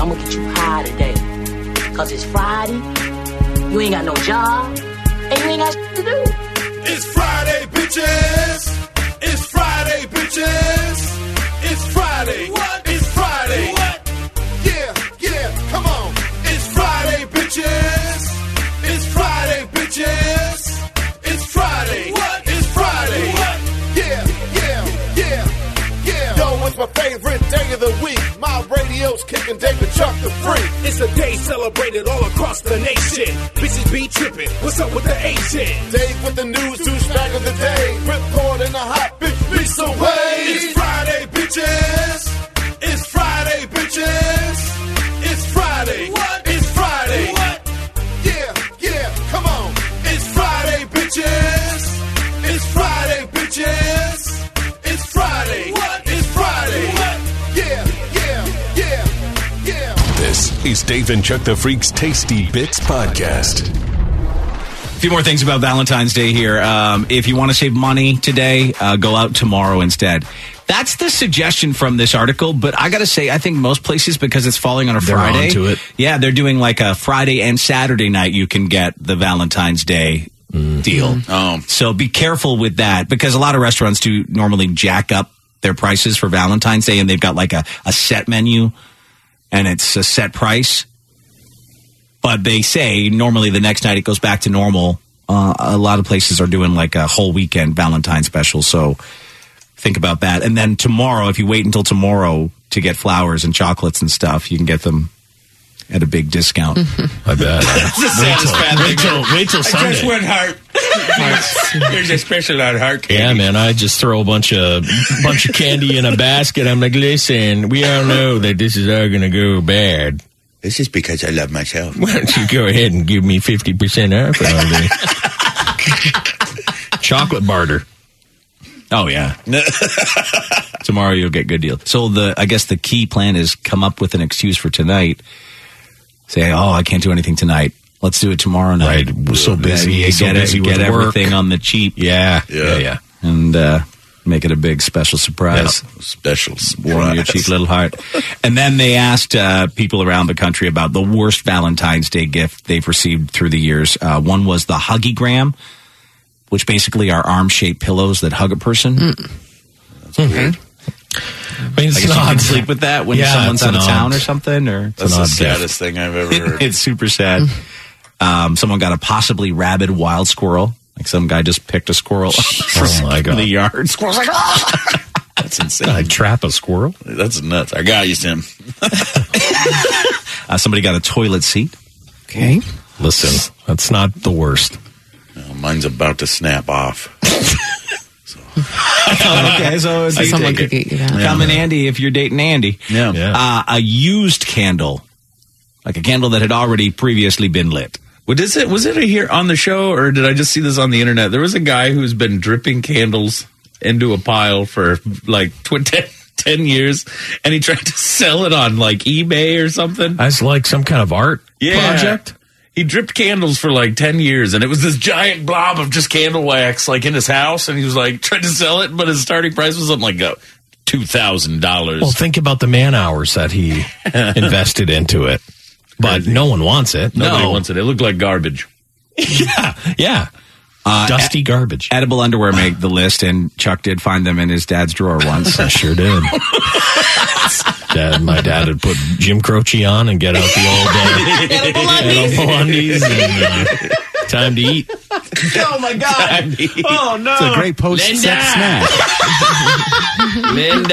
I'm gonna get you high today. Cause it's Friday, you ain't got no job, and you ain't got shit to do. It's Friday, bitches. It's Friday, bitches. It's Friday. What? It's Friday. What? Yeah, come on. It's Friday, bitches. It's Friday, bitches. It's Friday. What? It's Friday. What? Yeah. Yo, it's my favorite day of the week. My radio's kicking David Chuck the Freak. It's a day celebrated all across the nation. Bitches be tripping. What's up with the Asian? Dave with the news, douchebag of the day. Ripcord in the hot bitch beats away. It's Friday, bitches. It's Friday, bitches. It's Friday. What? It's Friday. What? Yeah, come on. It's Friday, bitches. It's Friday, bitches. It's Friday. What? It's Friday. What? Yeah. This is Dave and Chuck the Freak's Tasty Bits Podcast. A few more things about Valentine's Day here. If you want to save money today, go out tomorrow instead. That's the suggestion from this article, but I got to say, I think most places, because it's falling on a Friday. They're onto it. Yeah, they're doing like a Friday and Saturday night. You can get the Valentine's Day deal. So be careful with that, because a lot of restaurants do normally jack up their prices for Valentine's Day, and they've got like a set menu, and it's a set price. But they say normally the next night it goes back to normal. A lot of places are doing like a whole weekend Valentine special, so think about that. And then tomorrow, if you wait until tomorrow to get flowers and chocolates and stuff, you can get them at a big discount. I bet. Wait till Sunday. Just one heart. There's a special on heart candy. Yeah, man, I just throw a bunch of candy in a basket. I'm like, listen, we all know that this is all going to go bad. This is because I love myself. Why don't you go ahead and give me 50% off all day? Chocolate barter. Oh, yeah. Tomorrow you'll get good deals. So I guess the key plan is come up with an excuse for tonight. Say, I can't do anything tonight. Let's do it tomorrow night. Right. We're so busy. You get everything on the cheap. Yeah. And make it a big special surprise. Yeah. Special surprise. Warm your cheap little heart. And then they asked people around the country about the worst Valentine's Day gift they've received through the years. One was the Huggy-gram, which basically are arm-shaped pillows that hug a person. That's weird. I mean, it's you can sleep with that when someone's out of town or something. That's the saddest thing I've ever heard. It's super sad. Someone got a possibly rabid wild squirrel. Like some guy just picked a squirrel from the yard. Squirrel's like, That's insane. I'd trap a squirrel? That's nuts. I got you, Tim. Somebody got a toilet seat. Okay. Listen, that's not the worst. No, mine's about to snap off. Okay, so someone could get you that. Come in handy if you're dating Andy. Yeah. A used candle, like a candle that had already previously been lit. Was it here on the show, or did I just see this on the internet? There was a guy who's been dripping candles into a pile for like 10 years, and he tried to sell it on like eBay or something. As like some kind of art project? He dripped candles for like 10 years, and it was this giant blob of just candle wax like in his house, and he was like trying to sell it, but his starting price was something like $2,000. Well, think about the man hours that he invested into it. But no one wants it. Nobody wants it. It looked like garbage. Yeah. Dusty garbage. Edible underwear made the list, and Chuck did find them in his dad's drawer once. I sure did. My dad would put Jim Croce on and get out the old edible undies and time to eat. Oh, my God. Oh, no. It's a great post-sex snack. Linda.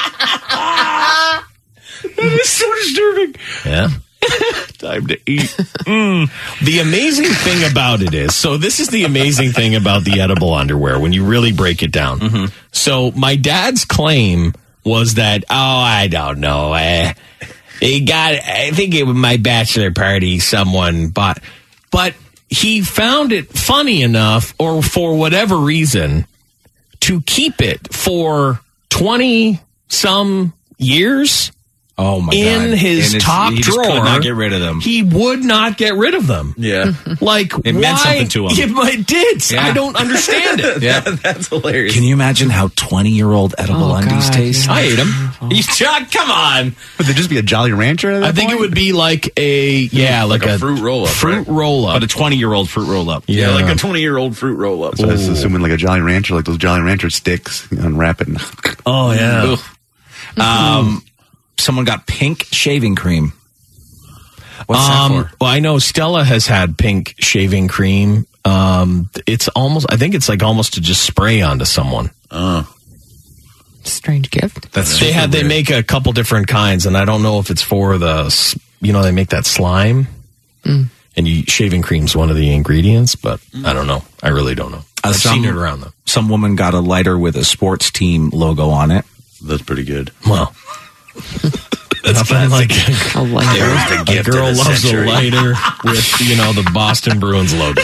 That is so disturbing. Yeah. Time to eat. The amazing thing about it is, so this is the amazing thing about the edible underwear when you really break it down. Mm-hmm. So my dad's claim was that, I don't know. I think it was my bachelor party someone bought. But he found it funny enough, or for whatever reason, to keep it for 20-some years Oh my God! in his top he just drawer. could not get rid of them. He would not get rid of them. Yeah. Like, It why? meant something to him. Yeah, it did. Yeah. I don't understand it. Yeah. That's hilarious. Can you imagine how 20-year-old edible undies God, taste? yeah. I ate them. Chuck, come on. Would there just be a Jolly Rancher at that I think it point? would be like a like a fruit roll-up, Fruit right? roll-up. But a 20-year-old fruit roll-up. Yeah, like a 20-year-old fruit roll-up. So I was assuming like a Jolly Rancher, like those Jolly Rancher sticks, unwrap it. And Oh yeah. Someone got pink shaving cream. What's that for? Well, I know Stella has had pink shaving cream. It's almost. I think it's like almost to just spray onto someone. Strange gift. That's They make a couple different kinds, and I don't know if it's for they make that slime, and shaving cream's one of the ingredients, but I don't know. I really don't know. I've seen it around though. Some woman got a lighter with a sports team logo on it. That's pretty good. Well, nothing like A lighter. a girl loves a lighter with the Boston Bruins logo.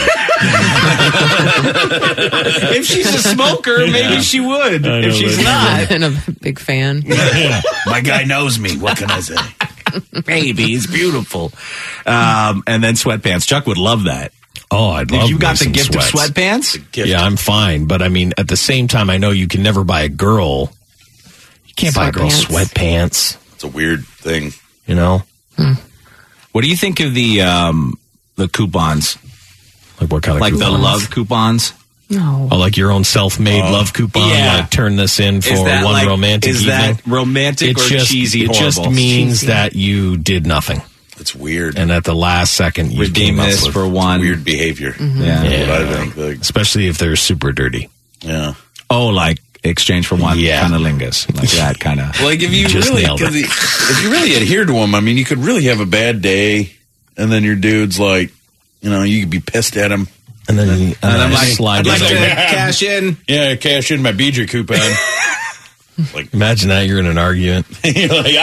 If she's a smoker, maybe she would. I know, If she's that's not, And a big fan. My guy knows me. What can I say? maybe it's beautiful. And then sweatpants. Chuck would love that. Oh, I'd love. If you got me the some gift sweats. of sweatpants, Yeah, I'm fine, but I mean, at the same time, I know you can never buy a girl. You can't buy a girl sweatpants. It's a weird thing. You know, what do you think of the coupons? like what kind of Like the coupons? love coupons? No. Oh, like your own self-made love coupon. yeah. Like turn this in for Is that one like- romantic is evening. that romantic or cheesy? It just horrible? means Cheesy. that you did nothing, It's weird. and at the last second you Redeem came up this with, for one. Weird behavior. Yeah. That's what I think. Like, especially if they're super dirty. yeah. Oh, like exchange for one Yeah. cunnilingus, like that kind of. Like if you Just really, nailed it. 'cause if you really adhere to them, I mean, you could really have a bad day, and then your dude's like, you could be pissed at him. And then And I'm like, slide I'd like it to over. cash in. Yeah, cash in my BJ coupon. Like, Imagine that you're in an argument. you're like,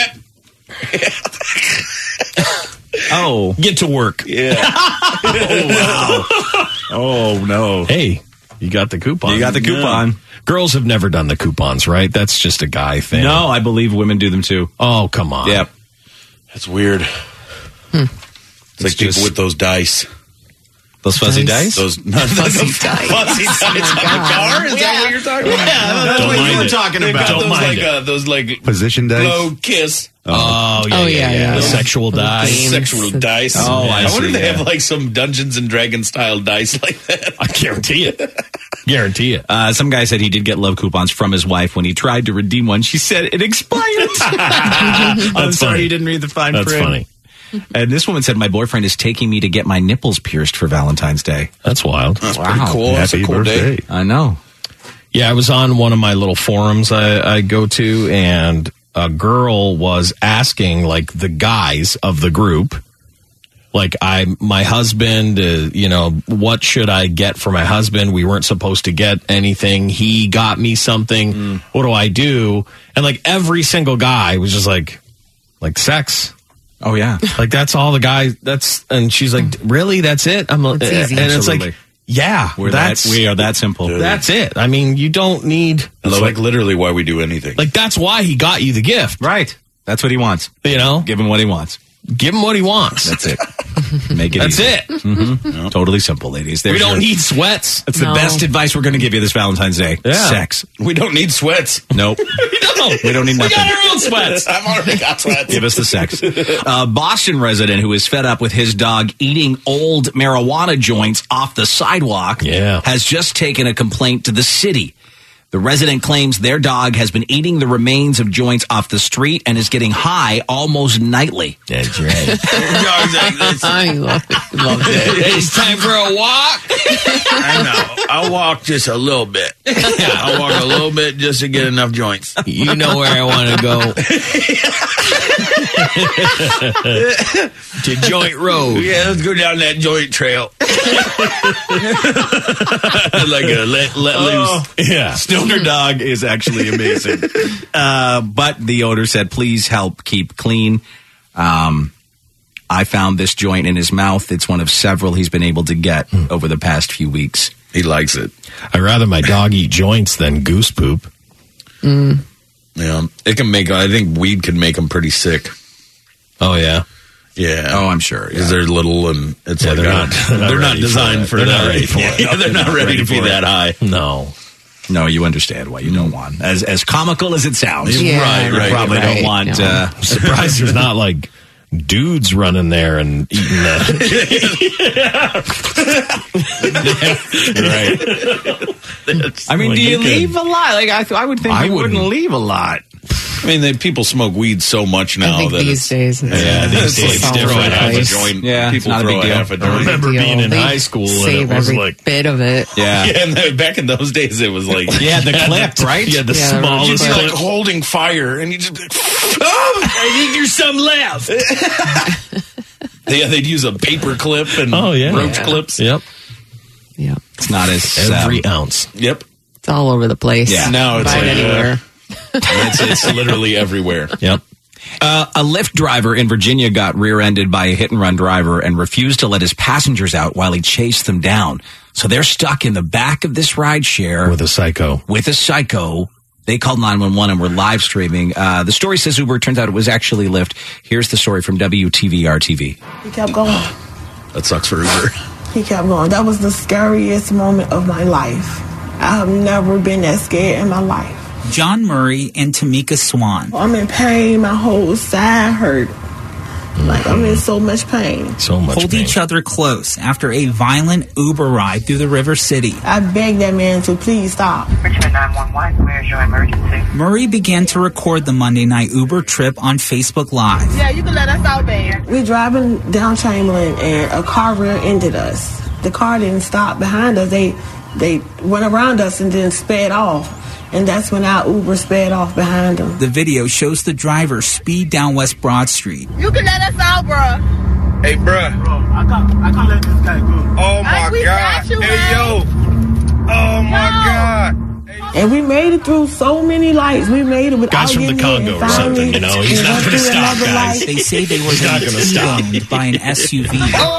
Oh, Get to work. yeah. oh no! Hey, you got the coupon. You got the coupon. Girls have never done the coupons, right? That's just a guy thing. No, I believe women do them too. Oh, come on. Yep. That's weird. It's like people just- with those dice. Those fuzzy dice. Those Fuzzy dice. fuzzy dice on the car. Is that what you're talking about? that's Don't what you mind were it. talking They've got about. Don't mind it. those like position dice. blow kiss Oh, Oh, yeah. The sexual dice. Games. sexual dice. Oh, I wonder if see, they yeah. have like some Dungeons and Dragons style dice like that. I guarantee it. Guarantee it. Some guy said he did get love coupons from his wife. When he tried to redeem one, she said it expired. I'm That's sorry funny. you didn't read the fine That's print. funny. And this woman said, my boyfriend is taking me to get my nipples pierced for Valentine's Day. That's wild. That's pretty cool. That's Happy a cool birthday. day. I know. Yeah, I was on one of my little forums I go to, and a girl was asking, like, the guys of the group, like, my husband, what should I get for my husband? We weren't supposed to get anything. He got me something. What do I do? And, like, every single guy was just like sex. Oh, yeah. Like, that's all the guys, and she's like, really? That's it? It's easy. And it's Absolutely. like, yeah, We are that simple. that's it. I mean, you don't need, It's like literally why we do anything. like, that's why he got you the gift. Right. That's what he wants. Give him what he wants. him what he wants. That's it. Make it That's easy. it. Totally simple, ladies. We There's don't your- need sweats. That's the No. best advice we're going to give you this Valentine's Day. Yeah. Sex. we don't need sweats. Nope. We don't need We got nothing. our own sweats. I've already got sweats. Give us the sex. Boston resident who is fed up with his dog eating old marijuana joints off the sidewalk Yeah. has just taken a complaint to the city. The resident claims their dog has been eating the remains of joints off the street and is getting high almost nightly. That's right. I loved it. It's time for a walk. I know. I'll walk just a little bit. I'll walk a little bit just to get enough joints. You know where I want to go. To Joint Road. Yeah, let's go down that joint trail. Like a let loose. Yeah. Stoner dog is actually amazing. But the owner said, please help keep clean. I found this joint in his mouth. It's one of several he's been able to get over the past few weeks. He likes it. I'd rather my dog eat joints than goose poop. Yeah, it can make. I think weed can make them pretty sick. Oh yeah. Yeah. Oh, I'm sure. Because they're little and it's like they're not designed for that. They're not ready to be that high. No, you understand why you don't want. As comical as it sounds, Yeah, right. You probably don't want. No. I'm surprised there's not like dudes running there and eating right. I mean, do you leave a lot? Like I would think you wouldn't leave a lot. I mean, people smoke weed so much now I think that these days, these days it's throw all over a the half a place. joint. Yeah, People it's not a throw big a deal. half a I joint. remember being in They high school and save it was every like bit of it. Yeah. And back in those days, it was like Yeah, the clip, right? Yeah, the Yeah, smallest you'd be clip. like holding fire, and you just I think there's some left. they'd use a paper clip and roach clips. Yep. Yeah, It's not as Every ounce. Yep. it's all over the place. Yeah. Now it's Find like anywhere. it's literally everywhere. Yep. A Lyft driver in Virginia got rear-ended by a hit-and-run driver and refused to let his passengers out while he chased them down. So they're stuck in the back of this rideshare With a psycho. They called 911 and were live streaming. The story says Uber. It turns out it was actually Lyft. Here's the story from WTVR-TV. He kept going. That sucks for Uber. He kept going. That was the scariest moment of my life. I have never been that scared in my life. John Murray and Tamika Swan. I'm in pain. My whole side hurt. Like, I'm in so much pain. So much Hold pain. each other close after a violent Uber ride through the River City. I begged that man to please stop. Richmond 911, where's your emergency? Murray began to record the Monday night Uber trip on Facebook Live. Yeah, you can let us out, man. We're driving down Chamberlain, and a car rear-ended us. The car didn't stop behind us. They went around us and then sped off. And that's when our Uber sped off behind them. The video shows the driver speed down West Broad Street. You can let us out, bro. Hey, bruh. Bro, I can't let this guy go. Oh, my God. Hey, yo. Oh, my God. And we made it through so many lights. We made it without Guys from the getting hit. Congo or something, you know. He's not going to stop, guys. They say they were not going to stop. T-boned by an SUV.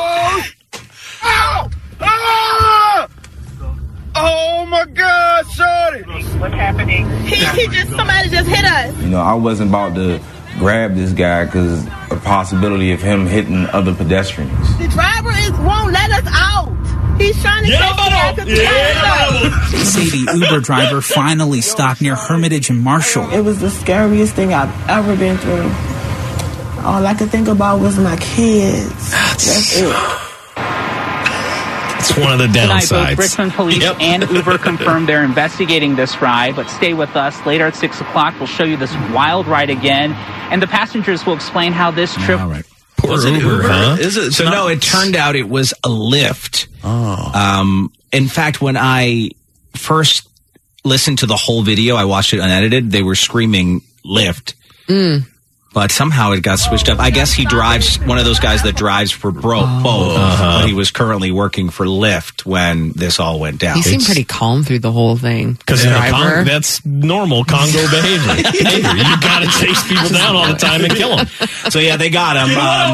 Oh, my God, shorty. What's happening? Somebody just hit us. You know, I wasn't about to grab this guy because a possibility of him hitting other pedestrians. The driver won't let us out. He's trying to get us out. They say the Uber driver finally stopped near Hermitage and Marshall. It was the scariest thing I've ever been through. All I could think about was my kids. That's it. It's one of the Tonight, both downsides. Richmond Police and Uber confirmed they're investigating this ride, but stay with us. Later at 6 o'clock, we'll show you this wild ride again, and the passengers will explain how this trip... All right. Poor Was it Uber, huh? Is it? So no, it turned out it was a Lyft. Oh. In fact, when I first listened to the whole video, I watched it unedited. They were screaming Lyft. But somehow it got switched up. I guess he drives, one of those guys that drives for both. But he was currently working for Lyft when this all went down. He seemed pretty calm through the whole thing. Because that's normal Congo behavior. You got to chase people down all the time and kill them. So yeah, they got him.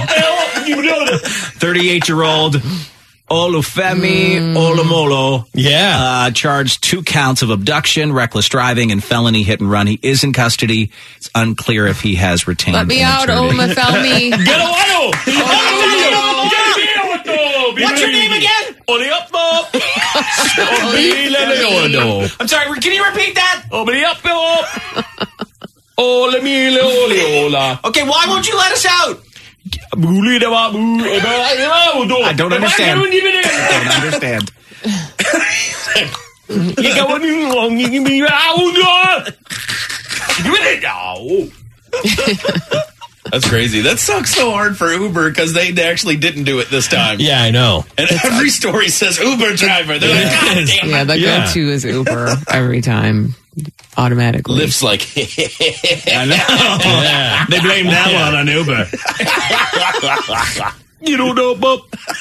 38-year-old Olufemi Olumolo. Yeah. Charged 2 counts of abduction, reckless driving, and felony hit and run. He is in custody. It's unclear if he has retained Let me an out, attorney. Olufemi. What's your name again? I'm sorry, can you repeat that? Okay, why won't you let us out? I don't understand. That's crazy. That sucks so hard for Uber because they actually didn't do it this time. Yeah, I know. And every story says Uber driver. They're like, God damn it. Yeah, the go-to is Uber every time, automatically. Lyft's like, I know. Yeah. They blame that one on Uber. you don't know, Bob.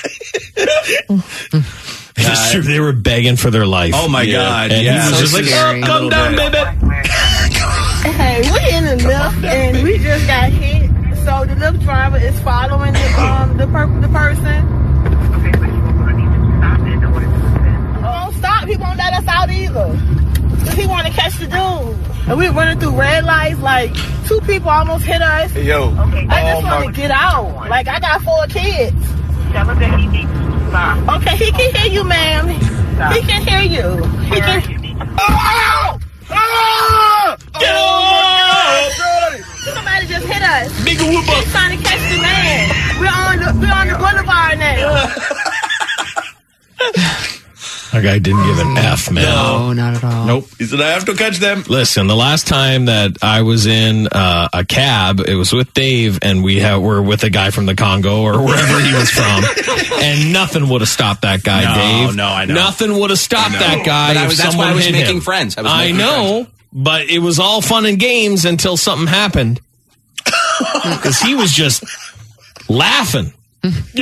It's true. They were begging for their life. Oh my God. And yeah. he was just like, scary. oh, come down, baby. Hey, we in the lift and we just got hit. So the lift driver is following the person. Okay, but you will need to stop in order to assist. He won't stop. He won't let us out either. The because he wanted to catch the dude. And we were running through red lights, like 2 people almost hit us. Hey, yo. Okay. I just want to get out. Like, I got 4 kids. Tell him that he needs to stop. Okay, he can hear you, ma'am. He can hear you. He can. Get off! Somebody just hit us. Big whoop up. He's trying to catch the man. We're on the boulevard now. That guy didn't give an F, man. No, not at all. Nope. He said, I have to catch them. Listen, the last time that I was in a cab, it was with Dave, and were with a guy from the Congo or wherever he was from, and nothing would have stopped that guy, Dave. No, I know. Nothing would have stopped that guy if that's why I someone was hit making him. friends. I know, but it was all fun and games until something happened. Because he was just laughing. That's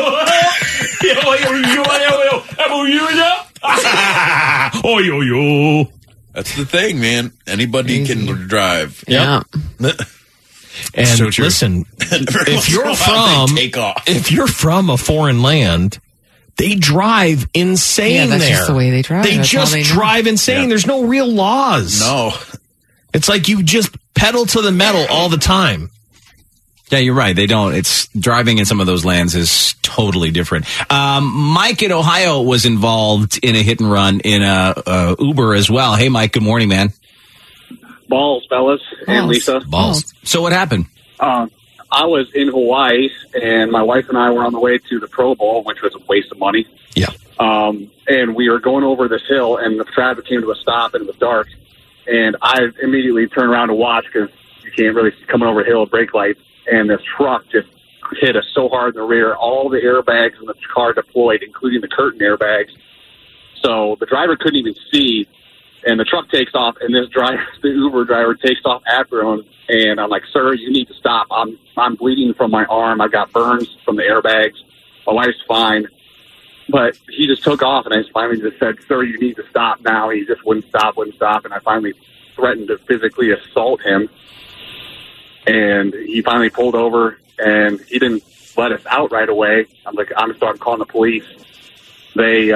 the thing, man. Anybody can drive. Yeah. And So true. listen, if you're from a foreign land, they drive insane Yeah, that's there. just the way they drive. They That's just how they know. drive insane. Yeah. There's no real laws. No. It's like you just pedal to the metal all the time. Yeah, you're right. They don't. It's driving in some of those lands is totally different. Mike in Ohio was involved in a hit and run in a Uber as well. Hey, Mike. Good morning, man. Balls, fellas, and Lisa. Balls. So what happened? I was in Hawaii, and my wife and I were on the way to the Pro Bowl, which was a waste of money. Yeah. And we were going over this hill, and the traffic came to a stop, and it was dark. And I immediately turned around to watch because you can't really see coming over a hill with brake lights. And this truck just hit us so hard in the rear. All the airbags in the car deployed, including the curtain airbags. So the driver couldn't even see, and the truck takes off, and the Uber driver takes off after him. And I'm like, sir, you need to stop. I'm bleeding from my arm. I've got burns from the airbags. My wife's fine. But he just took off, and I finally just said, sir, you need to stop now. He just wouldn't stop. And I finally threatened to physically assault him. And he finally pulled over, and he didn't let us out right away. I'm calling the police. They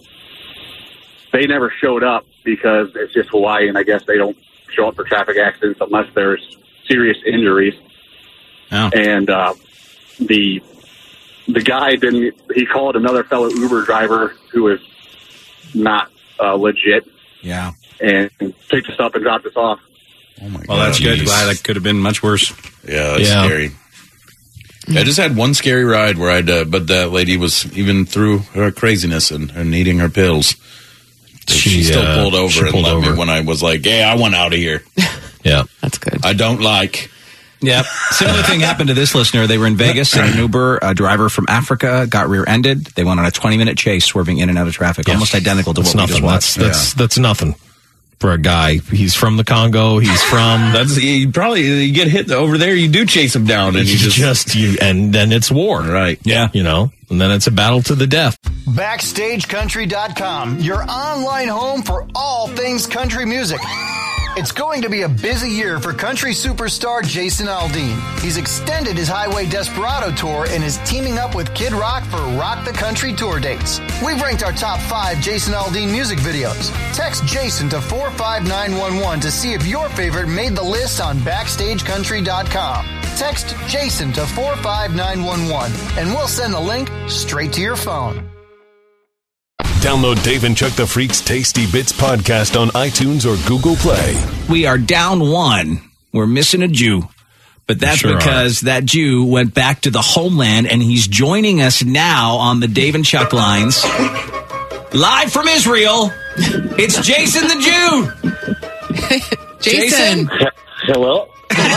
never showed up because it's just Hawaii, and I guess they don't show up for traffic accidents unless there's serious injuries. Oh. And the guy didn't. He called another fellow Uber driver who was not legit. Yeah. And picked us up and dropped us off. Oh my God. Well, that's good. Glad that could have been much worse. Yeah, that's scary. I just had one scary ride where but that lady was, even through her craziness and needing her pills, she still pulled over and let me when I was like, hey, I want out of here. Yeah. That's good. I don't like. Yep. Similar thing happened to this listener. They were in Vegas in an Uber. A driver from Africa got rear-ended. They went on a 20-minute chase, swerving in and out of traffic, almost identical to what we just watched. That's nothing for a guy. He's from the Congo. He's from. You get hit over there. You do chase him down, and and then it's war, right? Yeah, and then it's a battle to the death. BackstageCountry.com, your online home for all things country music. It's going to be a busy year for country superstar Jason Aldean. He's extended his Highway Desperado tour and is teaming up with Kid Rock for Rock the Country tour dates. We've ranked our top 5 Jason Aldean music videos. Text Jason to 45911 to see if your favorite made the list on BackstageCountry.com. Text Jason to 45911 and we'll send the link straight to your phone. Download Dave and Chuck the Freak's Tasty Bits podcast on iTunes or Google Play. We are down 1. We're missing a Jew. But that's because that Jew went back to the homeland, and he's joining us now on the Dave and Chuck lines. Live from Israel, it's Jason the Jew. Jason. Hello.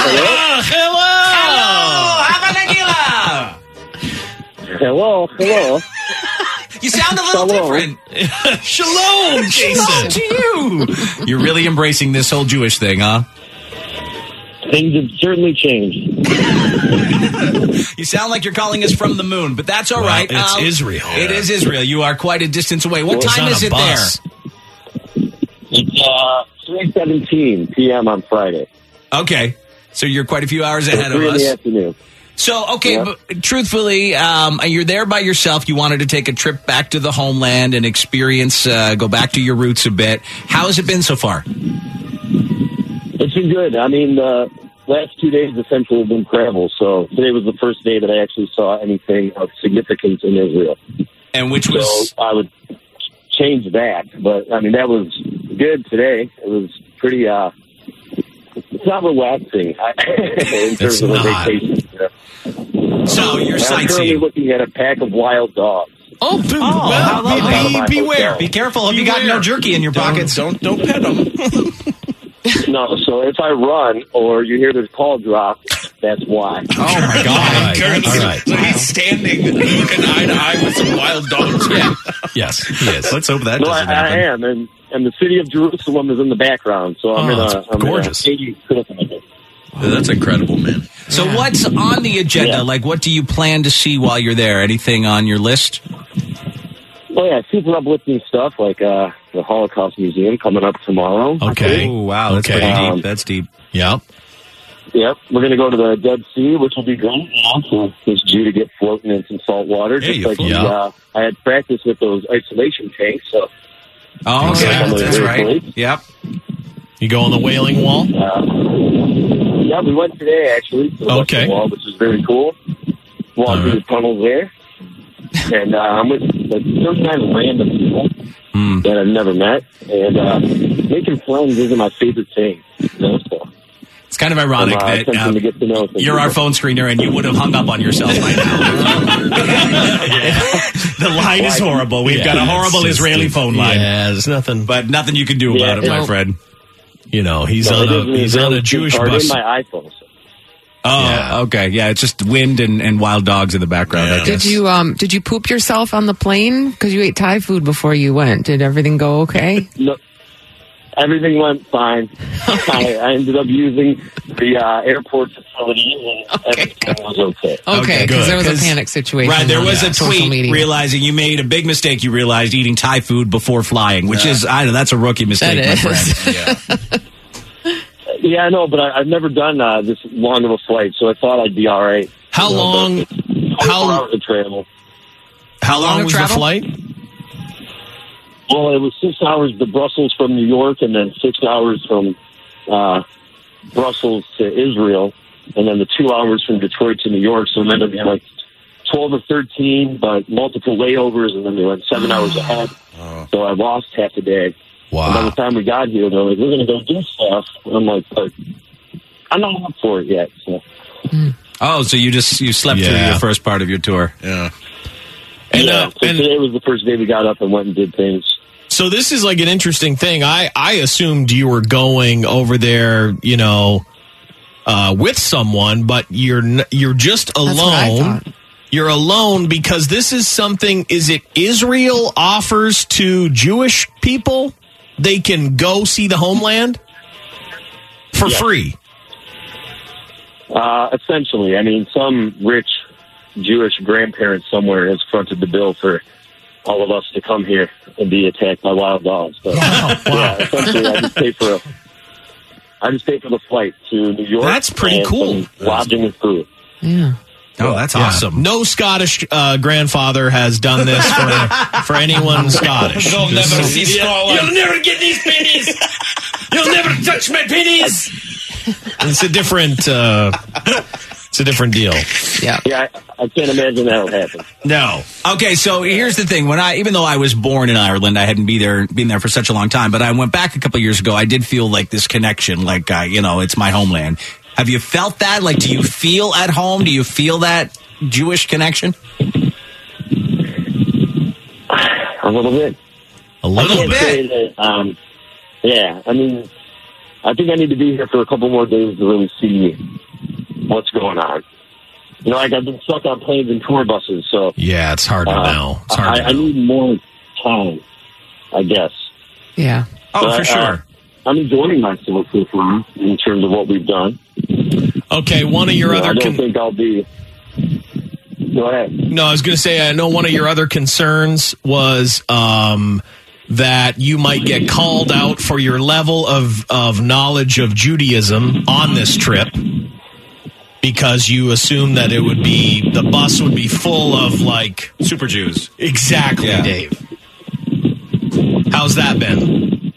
Hello. You sound a little different. Shalom, Jason. Shalom to you. You're really embracing this whole Jewish thing, huh? Things have certainly changed. You sound like you're calling us from the moon, but that's all right. It's Israel. It is Israel. You are quite a distance away. What time is it there? It's 3:17 p.m. on Friday. Okay. So you're quite a few hours ahead of us. 3 in the afternoon. So, okay, but truthfully, you're there by yourself. You wanted to take a trip back to the homeland and experience, go back to your roots a bit. How has it been so far? It's been good. I mean, the last 2 days essentially have been travel. So today was the first day that I actually saw anything of significance in Israel. And which was? So I would change that. But, I mean, that was good today. It was pretty, it's not relaxing in terms of a vacation. You know? So you're sightseeing. I'm currently looking at a pack of wild dogs. Beware. Be careful. Have you got no jerky in your pockets? Don't pet them. No, so if I run or you hear the call drop, that's why. Oh, my God. All right. So he's standing looking eye to eye with some wild dogs. Yeah. Yes, he is. Let's hope that No, doesn't I happen. am, and the city of Jerusalem is in the background, so I'm gorgeous. in a 80 citizen. That's incredible, man. So what's on the agenda? Yeah. Like, what do you plan to see while you're there? Anything on your list? Well, yeah, super uplifting stuff like the Holocaust Museum coming up tomorrow. Okay. Oh, wow. That's pretty deep. That's deep. Yep. Yep. We're going to go to the Dead Sea, which will be great. For this Jew to get floating in some salt water. Yeah, just like I had practice with those isolation tanks. So. Oh, okay. That's right. Yep. You go on the Wailing Wall? Yeah, we went today, actually, to the Western Wall, which is very cool. Walked through the tunnels there. And I'm with like 39 random people that I've never met. And making friends isn't my favorite thing. You know, so. It's kind of ironic that to get to know you're our phone screener and you would have hung up on yourself by now. The line is horrible. We've got a horrible Israeli phone line. Yeah, there's nothing. But nothing you can do about it, my friend. You know, he's on a Jewish bus. In my iPhone. Oh, okay. Yeah, it's just wind and wild dogs in the background, I guess. Did you poop yourself on the plane? Because you ate Thai food before you went. Did everything go okay? No, everything went fine. I ended up using the airport facility, and everything was okay. Okay, because there was a panic situation. Right, there was a social tweet media. realizing you made a big mistake. You realized eating Thai food before flying, which is, I know, that's a rookie mistake, my friend. Yeah, I know, but I've never done this long of a flight, so I thought I'd be all right. How long? How hours of travel? How long was the flight? Well, it was 6 hours to Brussels from New York, and then 6 hours from Brussels to Israel, and then the 2 hours from Detroit to New York. So it ended up being like 12 or 13, but multiple layovers, and then they went 7 hours ahead. So I lost half a day. Wow. And by the time we got here, they're like, we're going to go do stuff. And I'm like, but I'm not up for it yet. So. Oh, so you slept through your first part of your tour. Yeah. And, so today was the first day we got up and went and did things. So this is like an interesting thing. I assumed you were going over there, you know, with someone, but you're just alone. You're alone because this is something. Is it Israel offers to Jewish people? They can go see the homeland for free. Essentially, I mean, some rich Jewish grandparent somewhere has fronted the bill for all of us to come here and be attacked by wild dogs. But, yeah, essentially, I just pay for the flight to New York. That's pretty cool. Lodging and food. Yeah. Oh, that's awesome. No Scottish grandfather has done this for anyone Scottish. You'll never see Scotland. You'll never get these pennies. You'll never touch my pennies. It's a different deal. Yeah. Yeah, I can't imagine that'll happen. No. Okay, so here's the thing. Even though I was born in Ireland, I hadn't been there for such a long time, but I went back a couple of years ago. I did feel like this connection, like, it's my homeland. Have you felt that? Like, do you feel at home? Do you feel that Jewish connection? A little bit. A little bit? That, yeah, I mean, I think I need to be here for a couple more days to really see what's going on. You know, like I've been stuck on planes and tour buses, so... Yeah, it's hard to know. It's hard to know. I need more time, I guess. Yeah. Oh, for sure. I'm enjoying myself so far in terms of what we've done. Okay, one of your other... I don't think I'll be... Go ahead. No, I was going to say, I know one of your other concerns was that you might get called out for your level of knowledge of Judaism on this trip because you assume that it would be, the bus would be full of like Super Jews. Exactly, Dave. How's that been?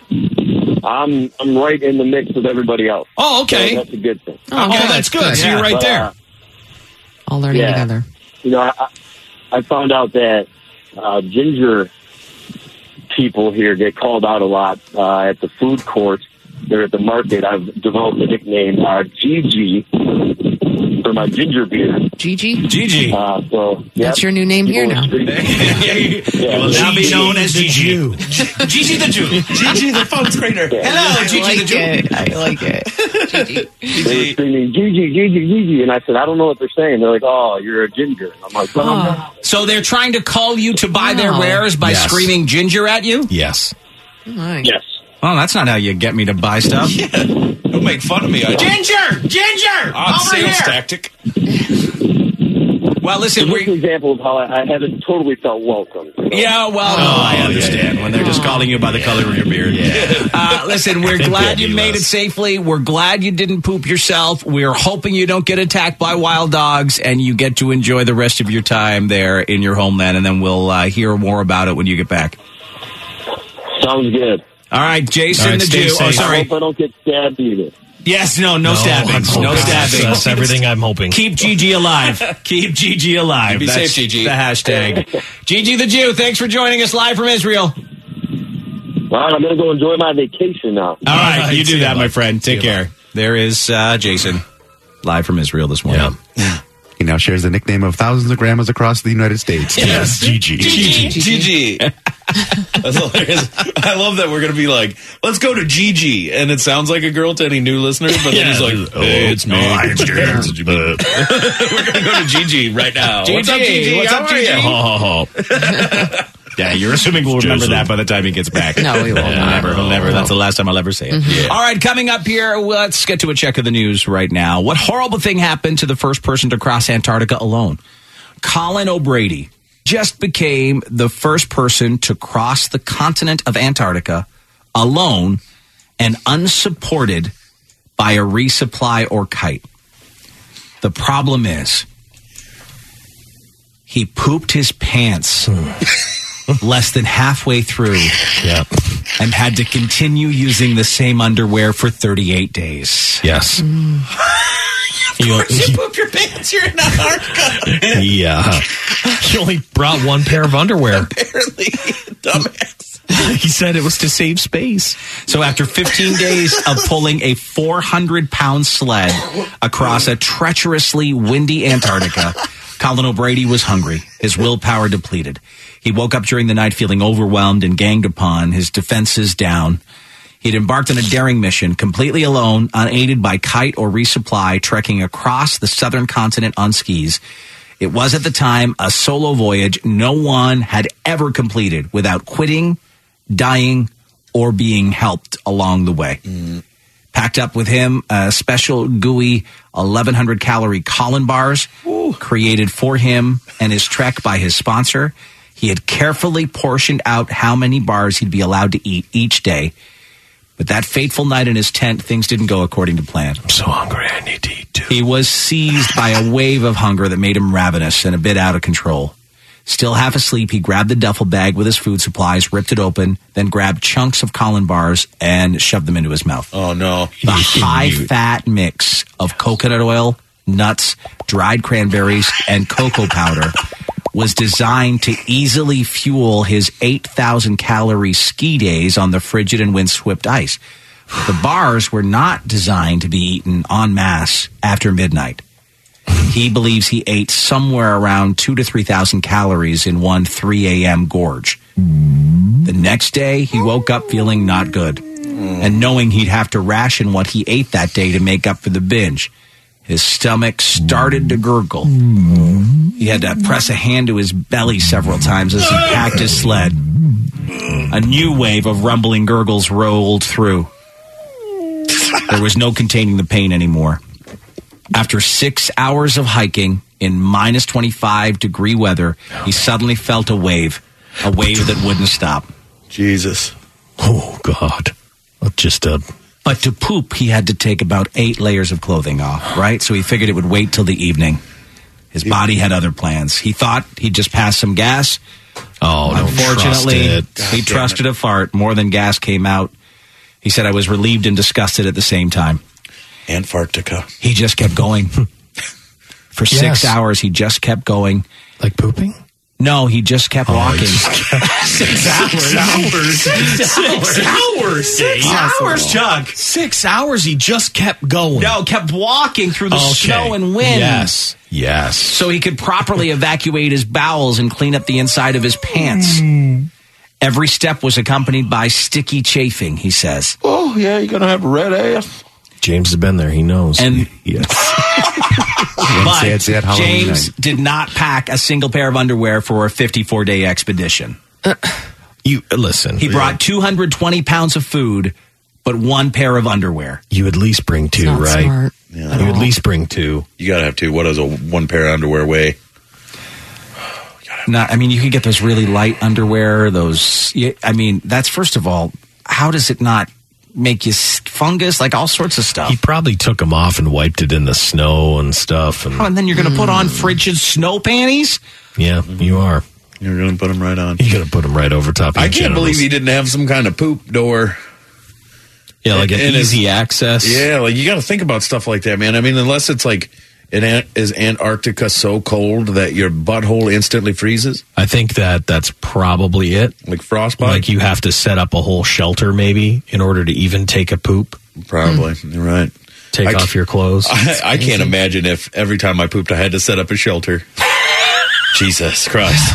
I'm right in the mix with everybody else. Oh, okay. So that's a good thing. Oh, that's good. So you're right there. All learning together. You know, I found out that ginger people here get called out a lot at the food court. They're at the market. I've developed the nickname Gigi for my ginger beer. Gigi? Gigi. That's your new name here now. You will now be known as Gigi. Gigi the Jew. Gigi the phone screener. Hello, Gigi the Jew. I like it. Gigi. They were screaming, Gigi, Gigi, Gigi. And I said, I don't know what they're saying. They're like, oh, you're a ginger. I'm like, oh. So they're trying to call you to buy their wares by screaming ginger at you? Yes. Yes. Well, that's not how you get me to buy stuff. Don't make fun of me. Ginger! Ginger! Odd Over sales here! tactic. Well, listen, this is an example of how I haven't totally felt welcome. So. Yeah, well, I understand when they're just calling you by the color of your beard. Listen, we're glad you made it safely. We're glad you didn't poop yourself. We're hoping you don't get attacked by wild dogs and you get to enjoy the rest of your time there in your homeland, and then we'll hear more about it when you get back. Sounds good. All right, Jason the Jew. Oh, sorry. I hope I don't get stabbed either. Yes, no stabbings. No stabbings. That's everything I'm hoping. Keep Gigi alive. Keep Gigi alive. Be That's safe, Gigi. the hashtag. Gigi the Jew, thanks for joining us live from Israel. All right, I'm going to go enjoy my vacation now. All right, you do that, my friend. Take care. There is Jason, live from Israel this morning. Yeah. He now shares the nickname of thousands of grandmas across the United States. Yes, Gigi. Gigi. That's hilarious. I love that we're going to be like, let's go to Gigi. And it sounds like a girl to any new listeners, but then he's like, hey, it's me. We're going to go to Gigi right now. Gigi, what's up, Gigi? What's up, Gigi? Yeah, you're assuming we'll remember that by the time he gets back. No, we won't. He'll never. That's the last time I'll ever say it. Yeah. All right, coming up here, let's get to a check of the news right now. What horrible thing happened to the first person to cross Antarctica alone? Colin O'Brady just became the first person to cross the continent of Antarctica alone and unsupported by a resupply or kite. The problem is he pooped his pants less than halfway through and had to continue using the same underwear for 38 days. Yes. You poop your pants, you're in Antarctica. Yeah. He only brought one pair of underwear. Apparently. Dumbass. He said it was to save space. So after 15 days of pulling a 400-pound sled across a treacherously windy Antarctica, Colin O'Brady was hungry, his willpower depleted. He woke up during the night feeling overwhelmed and ganged upon, his defenses down. He'd embarked on a daring mission, completely alone, unaided by kite or resupply, trekking across the southern continent on skis. It was at the time a solo voyage no one had ever completed without quitting, dying, or being helped along the way. Packed up with him a special gooey 1,100-calorie Colin bars created for him and his trek by his sponsor. He had carefully portioned out how many bars he'd be allowed to eat each day. But that fateful night in his tent, things didn't go according to plan. I'm so hungry, I need to eat too. He was seized by a wave of hunger that made him ravenous and a bit out of control. Still half asleep, he grabbed the duffel bag with his food supplies, ripped it open, then grabbed chunks of Colin bars and shoved them into his mouth. Oh, no. The high-fat mix of coconut oil, nuts, dried cranberries, and cocoa powder was designed to easily fuel his 8,000-calorie ski days on the frigid and windswept ice. The bars were not designed to be eaten en masse after midnight. He believes he ate somewhere around 2,000 to 3,000 calories in one 3 a.m. gorge. The next day, he woke up feeling not good and knowing he'd have to ration what he ate that day to make up for the binge. His stomach started to gurgle. He had to press a hand to his belly several times as he packed his sled. A new wave of rumbling gurgles rolled through. There was no containing the pain anymore. After 6 hours of hiking in minus 25-degree weather, he suddenly felt a wave that wouldn't stop. Jesus. Oh, God. Just a But to poop, he had to take about 8 layers of clothing off, right? So he figured it would wait till the evening. His body had other plans. He thought he'd just pass some gas. Oh, unfortunately, he trusted a fart. More than gas came out. He said, I was relieved and disgusted at the same time. Antarctica. He just kept going. For 6 hours, he just kept going. Like pooping? No, he just kept walking. 6 hours. 6 hours, Chuck. 6 hours, he just kept going. No, kept walking through the snow and wind. Yes. So he could properly evacuate his bowels and clean up the inside of his pants. Every step was accompanied by sticky chafing, he says. Oh, yeah, you're going to have a red ass. James has been there. He knows. And yes. But James did not pack a single pair of underwear for a 54-day expedition. You listen. He brought 220 pounds of food, but 1 pair of underwear. You at least bring 2, Not right? smart. Yeah. You at least bring 2. You got to have 2. What does a 1 pair of underwear weigh? I mean, you can get those really light underwear. That's first of all, how does it not make you fungus? Like all sorts of stuff. He probably took them off and wiped it in the snow and stuff. And then you're going to put on frigid snow panties? Yeah, you are. You're going to put them right on. You're going to put them right over top of your I can't believe he didn't have some kind of poop door. Yeah, like an easy access. Yeah, like you got to think about stuff like that, man. I mean, unless it's like, is Antarctica so cold that your butthole instantly freezes? I think that's probably it. Like frostbite? Like you have to set up a whole shelter maybe in order to even take a poop. Probably. You're right. Take off your clothes. I can't imagine if every time I pooped I had to set up a shelter. Jesus Christ.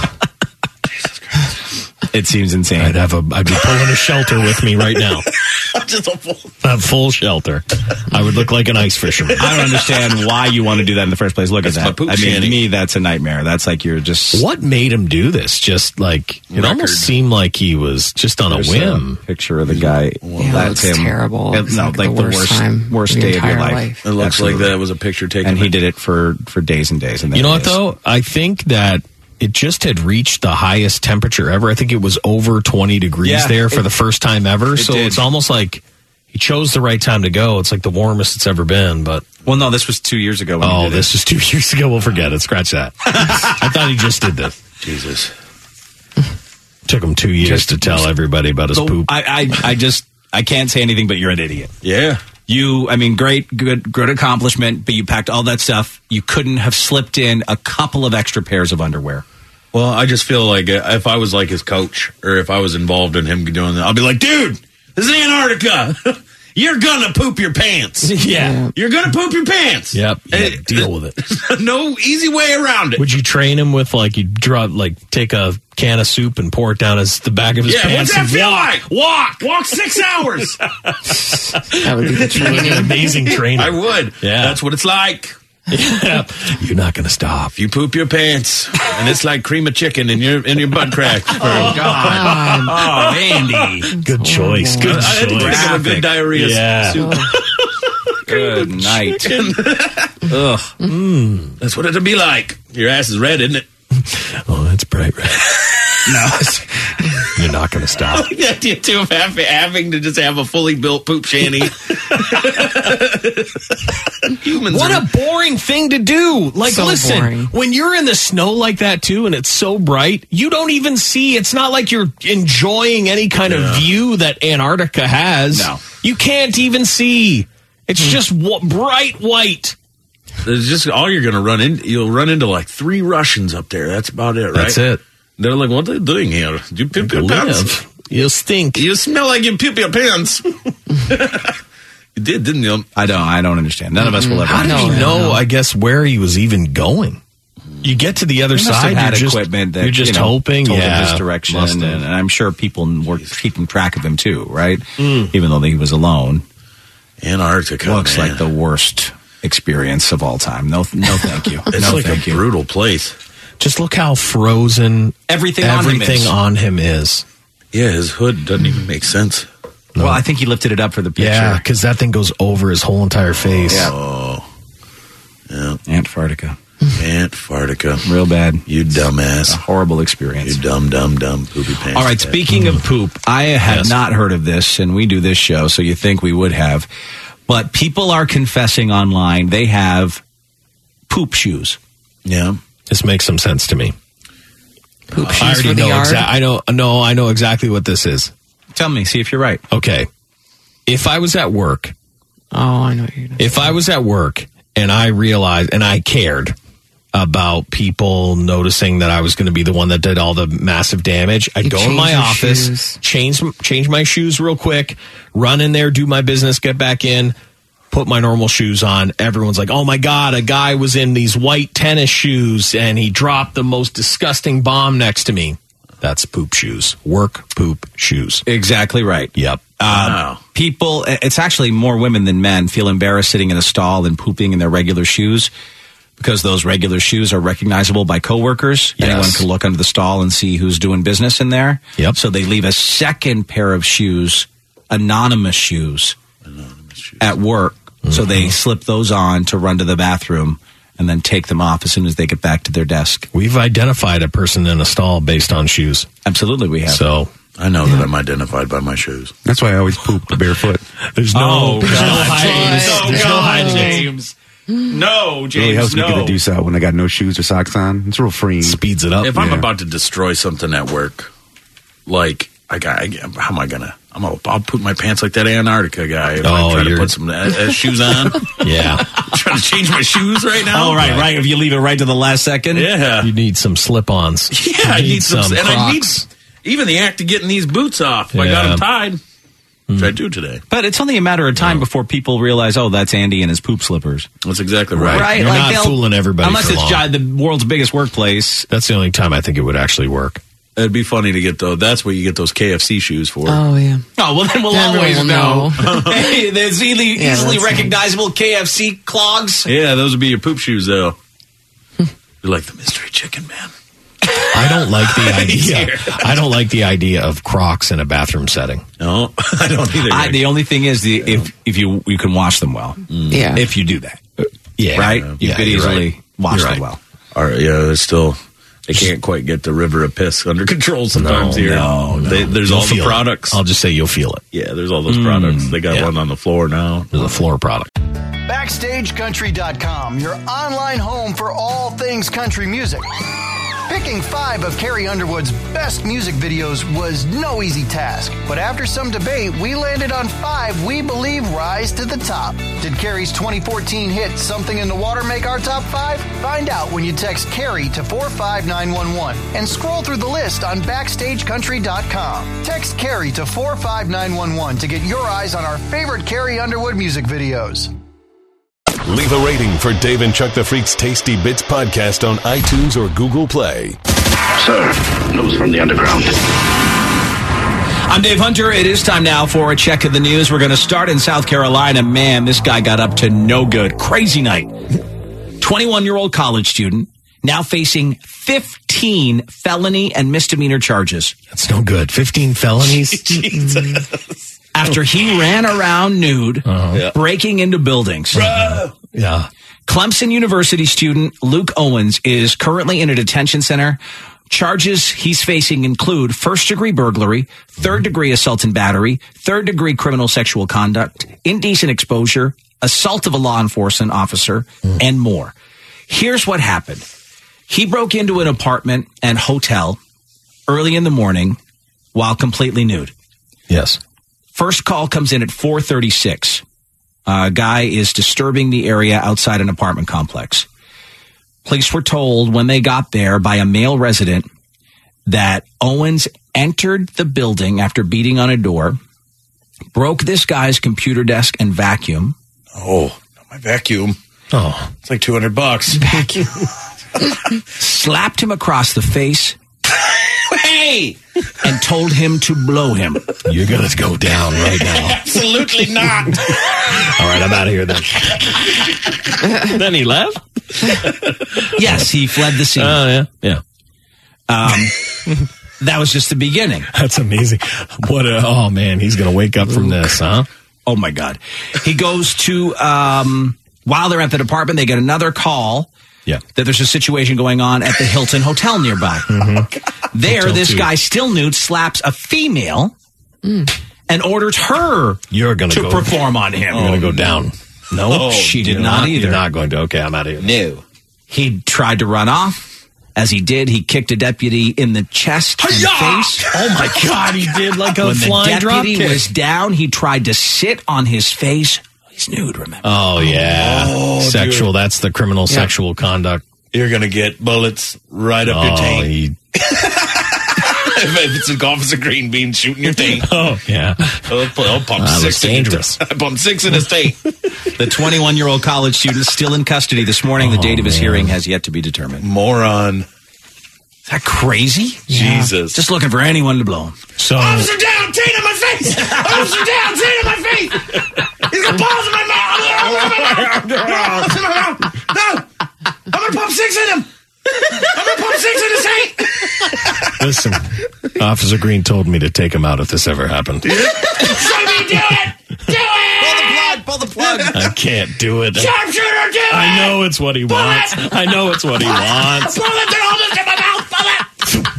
It seems insane. I'd be pulling a shelter with me right now. Just a full shelter. I would look like an ice fisherman. I don't understand why you want to do that in the first place. Look at that. I mean, to me, that's a nightmare. That's like you're just... What made him do this? Just like, it almost seemed like he was just on a whim. Picture of the guy. Yeah, that's it looks him. terrible. It's like the worst day of your life. It looks like that was a picture taken. And he did it for days and days. And you know what, though? I think that it just had reached the highest temperature ever. I think it was over 20 degrees there for the first time ever. So it's almost like he chose the right time to go. It's like the warmest it's ever been. But well, no, this was 2 years ago. When this was 2 years ago. We'll forget it. Scratch that. I thought he just did this. Jesus. Took him 2 years to tell everybody about his poop. I can't say anything but you're an idiot. Yeah. Good accomplishment, but you packed all that stuff. You couldn't have slipped in a couple of extra pairs of underwear. Well, I just feel like if I was like his coach or if I was involved in him doing that, I'll be like, dude, this is Antarctica. You're going to poop your pants. Yeah. You're going to poop your pants. Yep. Deal with it. No easy way around it. Would you train him with take a can of soup and pour it down the back of his pants? What's that feel like? Walk 6 hours. That would be the training. An amazing training. I would. Yeah. That's what it's like. Yeah. You're not going to stop. You poop your pants, and it's like cream of chicken in your butt crack. Oh, God. Oh, Andy. Good choice. Good choice. I had to think of a good diarrhea soup. Good night. Ugh. That's what it'll be like. Your ass is red, isn't it? Oh, it's bright red. No. You're not going to stop. I like the idea, too, of having to just have a fully built poop shanty. What a boring thing to do. Like, so listen, boring. When you're in the snow like that, too, and it's so bright, you don't even see. It's not like you're enjoying any kind of view that Antarctica has. No. You can't even see. It's just bright white. There's just all you're going to run into. You'll run into like 3 Russians up there. That's about it, right? That's it. They're like, what are they doing here? Do you poop your pants? You stink. You smell like you poop your pants. You did, didn't you? I don't understand. None of us will ever. How did he know, I guess, where he was even going? You get to the other side, you're equipment that, you're just hoping, told him his direction, and I'm sure people were keeping track of him too, right? Even though he was alone. Antarctica looks like the worst experience of all time. No, thank you. It's like a brutal place. Just look how frozen everything on him is. Yeah, his hood doesn't even make sense. No. Well, I think he lifted it up for the picture. Yeah, because that thing goes over his whole entire face. Yeah. Antarctica. Antarctica. Real bad. You dumbass. A horrible experience. You dumb poopy pants. All right, speaking of poop, I had not heard of this, and we do this show, so you think we would have. But people are confessing online they have poop shoes. Yeah. This makes some sense to me. Poop I shoes already for the know yard? I know exactly what this is. Tell me, see if you're right. Okay. If I was at work. Oh, I know what you're going to say. If I was at work and I realized and I cared about people noticing that I was going to be the one that did all the massive damage, I'd go in my office, change my shoes real quick, run in there, do my business, get back in, put my normal shoes on. Everyone's like, oh my God, a guy was in these white tennis shoes and he dropped the most disgusting bomb next to me. That's poop shoes. Work poop shoes. Exactly right. Yep. Wow. People, it's actually more women than men, feel embarrassed sitting in a stall and pooping in their regular shoes because those regular shoes are recognizable by coworkers. Yes. Anyone can look under the stall and see who's doing business in there. Yep. So they leave a second pair of shoes, anonymous shoes, at work. Mm-hmm. So they slip those on to run to the bathroom and then take them off as soon as they get back to their desk. We've identified a person in a stall based on shoes. Absolutely, we have. So I know that I'm identified by my shoes. That's why I always poop barefoot. There's no hiding, James. No, James. Really helps me no. get the deuce out when I got no shoes or socks on. It's real freeing. Speeds it up. If I'm about to destroy something at work, like how am I gonna? I'll put my pants like that Antarctica guy. If I try to put some shoes on. Yeah, I'm trying to change my shoes right now. Oh, right. If you leave it right to the last second. Yeah, you need some slip-ons. Yeah, I need some, and Crocs. I need even the act of getting these boots off. I got them tied. Which I do today. But it's only a matter of time before people realize, oh, that's Andy and his poop slippers. That's exactly right. Right? You're not fooling everybody. Unless for it's long. the world's biggest workplace. That's the only time I think it would actually work. It'd be funny to get those. That's what you get those KFC shoes for. Oh, yeah. Oh, well, then we'll always Everyone know. will know. Hey, there's easily recognizable KFC clogs. Yeah, those would be your poop shoes, though. You're like the mystery chicken man. I don't like the idea. I don't like the idea of Crocs in a bathroom setting. No, I don't either. The only thing is, if you can wash them well. Yeah. If you do that. Yeah. Right? You could easily wash them well. All right, yeah, there's still... They can't quite get the river of piss under control sometimes here. No. There's You'll all the feel products. I'll just say you'll feel it. Yeah, there's all those products. They got one on the floor now. There's a floor product. BackstageCountry.com, your online home for all things country music. Picking 5 of Carrie Underwood's best music videos was no easy task, but after some debate, we landed on 5 we believe rise to the top. Did Carrie's 2014 hit Something in the Water make our top 5? Find out when you text Carrie to 45911 and scroll through the list on BackstageCountry.com. Text Carrie to 45911 to get your eyes on our favorite Carrie Underwood music videos. Leave a rating for Dave and Chuck the Freak's Tasty Bits podcast on iTunes or Google Play. Sir, news from the underground. I'm Dave Hunter. It is time now for a check of the news. We're going to start in South Carolina. Man, this guy got up to no good. Crazy night. 21-year-old college student now facing 15 felony and misdemeanor charges. That's no good. 15 felonies? Jesus. After he ran around nude, breaking into buildings. Yeah. Clemson University student Luke Owens is currently in a detention center. Charges he's facing include first-degree burglary, third-degree assault and battery, third-degree criminal sexual conduct, indecent exposure, assault of a law enforcement officer, and more. Here's what happened. He broke into an apartment and hotel early in the morning while completely nude. Yes. First call comes in at 4:36. A guy is disturbing the area outside an apartment complex. Police were told when they got there by a male resident that Owens entered the building after beating on a door, broke this guy's computer desk and vacuum. Oh, my vacuum. Oh, it's like $200. Vacuum. Slapped him across the face. Hey! And told him to blow him. You're going to go down right now. Absolutely not. All right, I'm out of here then. Then he left? Yes, he fled the scene. Oh, yeah. That was just the beginning. That's amazing. Oh, man, he's going to wake up from this, huh? Oh, my God. He goes to, while they're at the department, they get another call Yeah. that there's a situation going on at the Hilton Hotel nearby. There, Hotel this 2. guy, still nude, slaps a female and orders her You're going to go perform on him. You're going to go down. No, she did not either. You're not going to. Okay, I'm out of here. No. He tried to run off. As he did, he kicked a deputy in the chest and face. Oh, my God. He did like a When flying the drop deputy kick. was down, he tried to sit on his face. He's nude, remember? Oh, yeah. Oh, sexual. dude. That's the criminal sexual conduct. You're going to get bullets right up your taint. If it's a Officer Green Bean shooting your taint. Oh, yeah. I'll pump That looks 6 in dangerous. I pumped 6 in his taint. The 21-year-old college student is still in custody this morning. The date of his hearing has yet to be determined. Moron. Is that crazy? Jesus. Just looking for anyone to blow him. So, Officer down, taint on my face! Officer down, taint on my face! He's got balls in my mouth! No! I'm going to pump 6 in him! I'm going to pump 6 in his taint! listen, Officer Green told me to take him out if this ever happened. Show me, do it! Do it! Pull the plug! I can't do it. Sharpshooter, do it! I know it's what he wants. I know it's what he wants. Pull it, they're almost in my mouth! Pull it!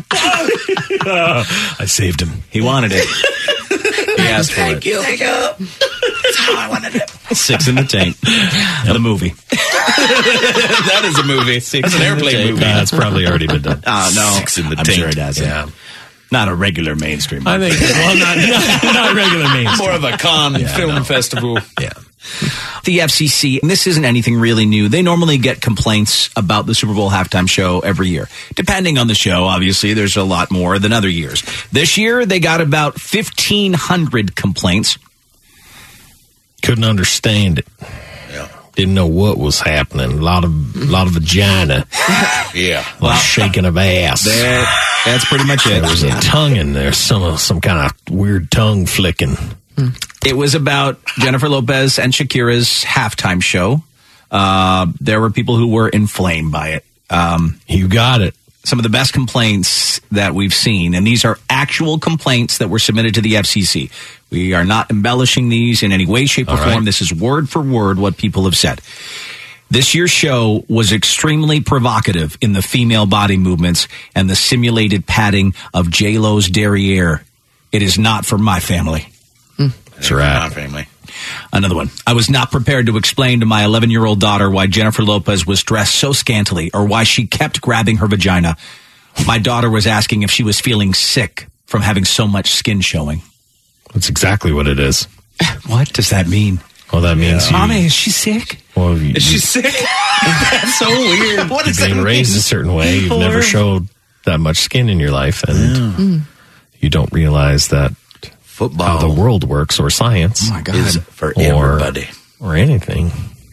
I saved him. He wanted it. He asked for it. Thank you. That's how I wanted it. 6 in the tank. The movie. That is a movie. That's an airplane movie. That's probably already been done. No. 6 in the I'm tank. sure it has. Yeah. Not a regular mainstream I movie. think, well, not regular mainstream. More of a con film festival. Yeah. The FCC, and this isn't anything really new, they normally get complaints about the Super Bowl halftime show every year. Depending on the show, obviously, there's a lot more than other years. This year, they got about 1,500 complaints. Couldn't understand it. Yeah. Didn't know what was happening. A lot of vagina. Yeah. A lot of shaking of ass. That's pretty much it. There was a tongue in there. Some kind of weird tongue flicking. It was about Jennifer Lopez and Shakira's halftime show. There were people who were inflamed by it. You got it. Some of the best complaints that we've seen, and these are actual complaints that were submitted to the FCC. We are not embellishing these in any way, shape, or All right. form. This is word for word what people have said. This year's show was extremely provocative in the female body movements and the simulated padding of J-Lo's derriere. It is not for my family. That's right. My family. Another one. I was not prepared to explain to my 11-year-old daughter why Jennifer Lopez was dressed so scantily or why she kept grabbing her vagina. My daughter was asking if she was feeling sick from having so much skin showing. That's exactly what it is. What does that mean? Well, that means you. Mommy, is she sick? Well, Is she sick? That's so weird. What you're does that being raised a mean? certain way. You've never showed that much skin in your life, and you don't realize that Football how the world works or science Oh, my God. is for or, everybody. or anything.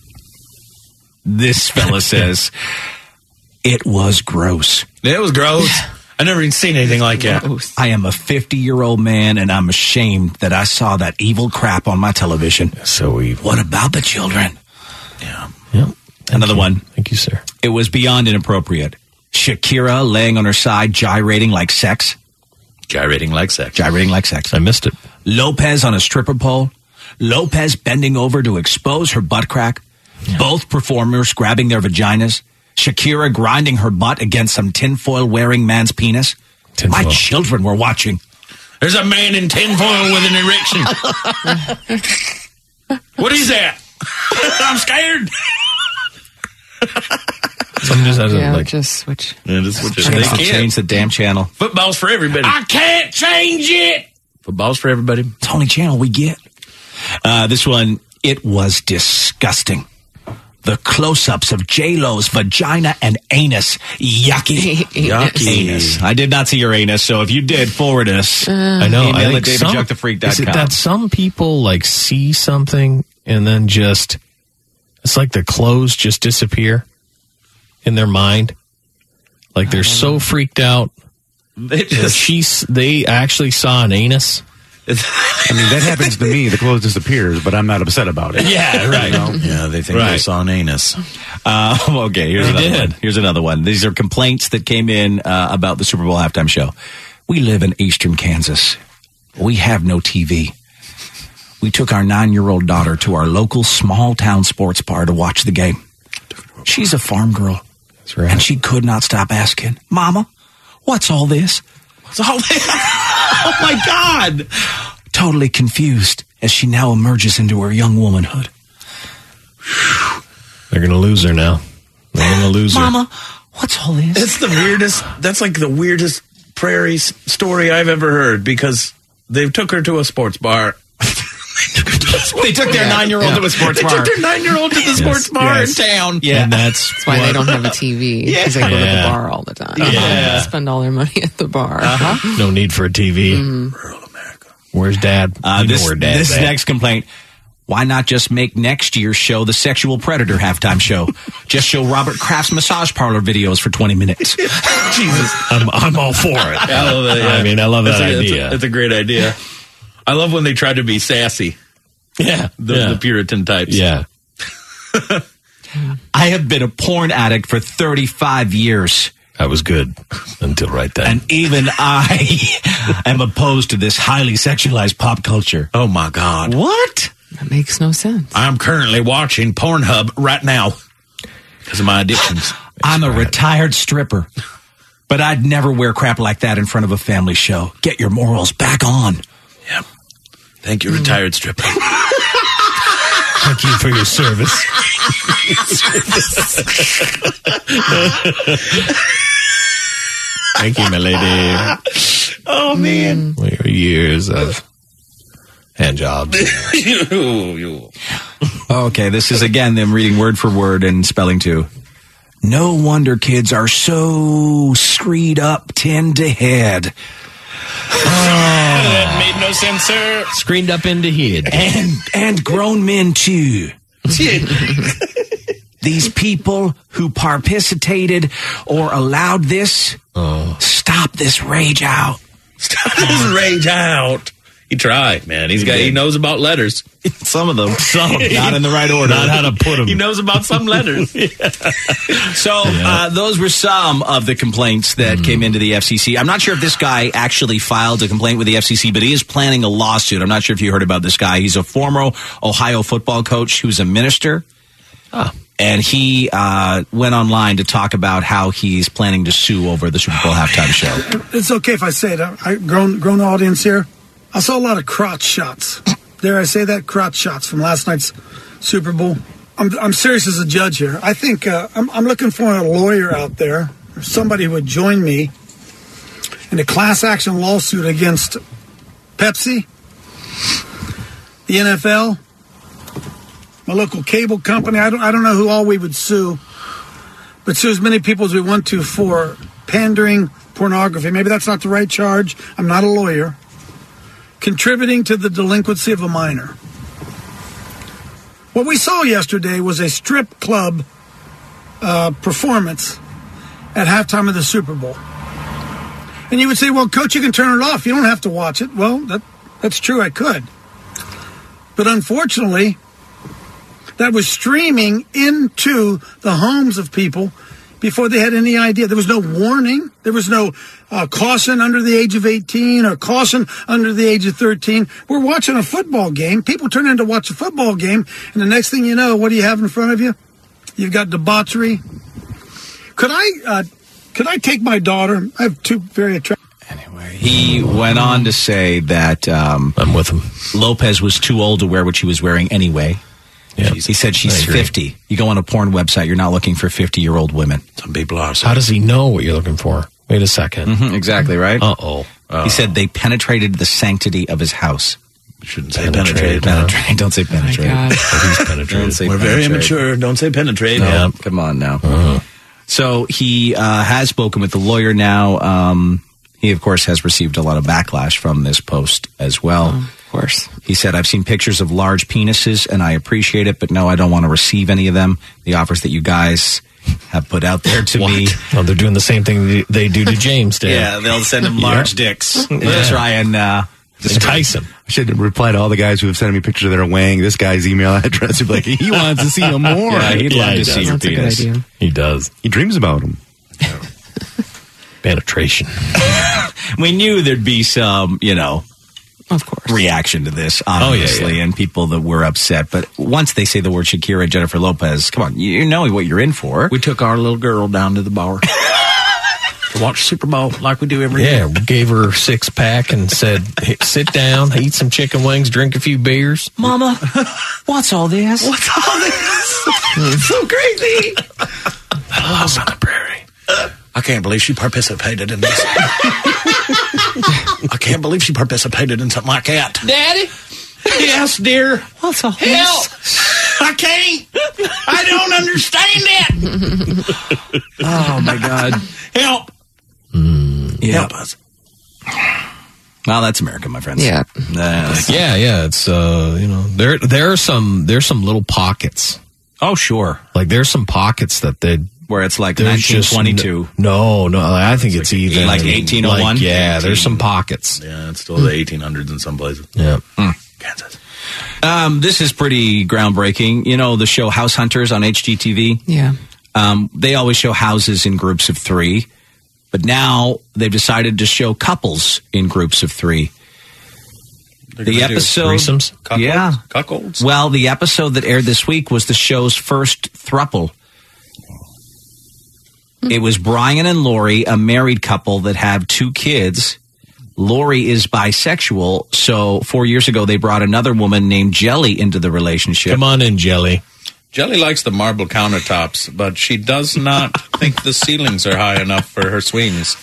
This fella says, it was gross. It was gross. I never even seen anything like that. I am a 50-year-old man, and I'm ashamed that I saw that evil crap on my television. So evil. What about the children? Yeah. Yep. Another one. Thank you, sir. It was beyond inappropriate. Shakira laying on her side, gyrating like sex. Gyrating like sex. Gyrating like sex. I missed it. Lopez on a stripper pole. Lopez bending over to expose her butt crack. Yeah. Both performers grabbing their vaginas. Shakira grinding her butt against some tinfoil wearing man's penis. Tinfoil. My children were watching. There's a man in tinfoil with an erection. What is that? I'm scared. Some just hasn't Yeah, like just switch. Yeah, this is what They have to change the damn channel. Football's for everybody. I can't change it. Football's for everybody. It's the only channel we get. This one, it was disgusting. The close-ups of J-Lo's vagina and anus. Yucky. Yucky. Anus. I did not see your anus, so if you did, forward us. I know. Email I at think davidjuckthefreak.com. is it that some people like see something and then just it's like the clothes just disappear in their mind, like they're so freaked out. They actually saw an anus. I mean, that happens to me. The clothes disappears, but I'm not upset about it. Yeah, right. You know? Yeah, they think they saw an anus. Okay, here's They another did. one. Here's another one. These are complaints that came in about the Super Bowl halftime show. We live in eastern Kansas. We have no TV. We took our 9-year-old daughter to our local small town sports bar to watch the game. She's a farm girl. That's right. And she could not stop asking, Mama, what's all this? What's all this? Oh, my God. Totally confused as she now emerges into her young womanhood. They're going to lose her now. They're going to lose her. Mama, what's all this? It's the weirdest. That's like the weirdest prairie story I've ever heard because they took her to a sports bar. They took their 9-year-old to a sports bar. They took their 9-year-old to the sports bar in town. Yeah. And that's why they don't have a TV. Because they go to the bar all the time. Yeah. Spend all their money at the bar. No need for a TV. Rural America. Where's Dad? This next complaint. Why not just make next year's show the Sexual Predator halftime show? Just show Robert Kraft's massage parlor videos for 20 minutes. Jesus. I'm all for it. I love that. Yeah. I mean, I love that idea. It's a great idea. I love when they try to be sassy. Yeah. The Puritan types. Yeah. I have been a porn addict for 35 years. I was good until right then. And even I am opposed to this highly sexualized pop culture. Oh, my God. What? That makes no sense. I'm currently watching Pornhub right now because of my addictions. I'm a retired stripper, but I'd never wear crap like that in front of a family show. Get your morals back on. Yeah. Thank you, retired stripper. Thank you for your service. Thank you, my lady. Oh, man. For your years of hand jobs. Okay, this is again them reading word for word and spelling too. No wonder kids are so screed up 10 to head. That made no sense, sir. Screened up into head. And grown men too. These people who participated or allowed this, stop this rage out. Stop this rage out. He tried, man. He knows about letters. Some of them. Some. Not in the right order. Not how to put them. He knows about some letters. So those were some of the complaints that came into the FCC. I'm not sure if this guy actually filed a complaint with the FCC, but he is planning a lawsuit. I'm not sure if you heard about this guy. He's a former Ohio football coach who's a minister. And he went online to talk about how he's planning to sue over the Super Bowl halftime show. It's okay if I say it. Grown audience here. I saw a lot of crotch shots. Dare I say that? Crotch shots from last night's Super Bowl. I'm serious as a judge here. I think I'm looking for a lawyer out there, or somebody who would join me in a class action lawsuit against Pepsi, the NFL, my local cable company. I don't know who all we would sue, but sue as many people as we want to for pandering pornography. Maybe that's not the right charge. I'm not a lawyer. Contributing to the delinquency of a minor. What we saw yesterday was a strip club performance at halftime of the Super Bowl. And you would say, well, Coach, you can turn it off. You don't have to watch it. Well, that's true, I could. But unfortunately, that was streaming into the homes of people before they had any idea. There was no warning. There was no caution under the age of 18 or caution under the age of 13. We're watching a football game. People turn in to watch a football game, and the next thing you know, what do you have in front of you? You've got debauchery. Could I take my daughter? I have two very attractive. Anyway, he went on to say that I'm with him. Lopez was too old to wear what she was wearing anyway. Yeah. He said she's 50. You go on a porn website, you're not looking for 50-year-old women. Some people are. How does he know what you're looking for? Wait a second. Exactly, right? Uh-oh. He said they penetrated the sanctity of his house. Shouldn't say penetrate. Penetrate. Don't say penetrate. Oh He's penetrated. We're very immature. Don't say penetrate. No, Yeah. come on now. So he has spoken with the lawyer now. He, of course, has received a lot of backlash from this post as well. Of course. He said, I've seen pictures of large penises, and I appreciate it, but no, I don't want to receive any of them. The offers that you guys have put out there to me. Oh, they're doing the same thing they do to James, Dan. Yeah, they'll send him large dicks to try and entice him. I should reply to all the guys who have sent me pictures of their wang. This guy's email address would be like, he wants to see him more. Yeah, he'd love to see your That's a good penis. idea. He does. He dreams about him. Penetration. We knew there'd be some, Of course. reaction to this, obviously, and people that were upset. But once they say the word Shakira, Jennifer Lopez, come on, you know what you're in for. We took our little girl down to the bar to watch Super Bowl like we do every year. Yeah, we gave her a 6-pack and said, hey, sit down, eat some chicken wings, drink a few beers. Mama, what's all this? What's all this? It's so crazy. House on the Prairie. I can't believe she participated in this. I can't believe she participated in something like that. Daddy? Yes, dear. What's all Help! I can't. I don't understand it. Oh, my God. Help. Help us. Well, that's America, my friends. Yeah. Yeah. It's there are some little pockets. Oh, sure. Like there's some pockets that where it's like 1922. No, I think it's even like 1801. There's some pockets. Yeah, it's still the 1800s in some places. Yeah. Kansas. This is pretty groundbreaking. You know the show House Hunters on HGTV? Yeah. They always show houses in groups of 3, but now they've decided to show couples in groups of 3. The episode, threesomes? Cuckolds? Well, the episode that aired this week was the show's first throuple. It was Brian and Lori, a married couple that have 2 kids. Lori is bisexual, so 4 years ago they brought another woman named Jelly into the relationship. Come on in, Jelly. Jelly likes the marble countertops, but she does not think the ceilings are high enough for her swings.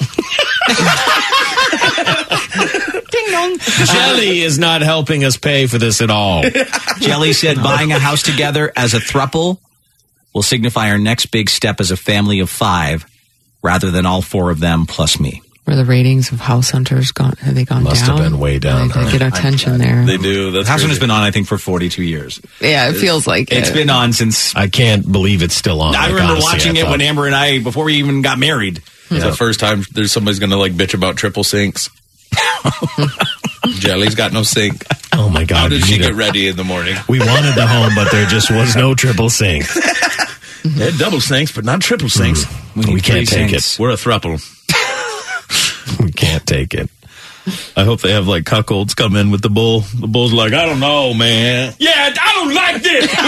Ding dong. Jelly is not helping us pay for this at all. Jelly said buying a house together as a throuple will signify our next big step as a family of 5, rather than all 4 of them plus me. Were the ratings of House Hunters gone? Have they gone Must down? have been way down. They get attention there. They do. That's House crazy. Hunters been on, I think, for 42 years. Yeah, it feels like It's been on since... I can't believe it's still on. I Like, remember honestly, watching it when Amber and I, before we even got married. It's the first time there's somebody's going to like bitch about triple sinks. Jelly's got no sink. Oh my God. How did she get ready in the morning? We wanted the home, but there just was no triple sink. They had double sinks, but not triple sinks. We can't take it. We're a throuple. We can't take it. I hope they have like cuckolds come in with the bull. The bull's like, I don't know, man. Yeah, I don't like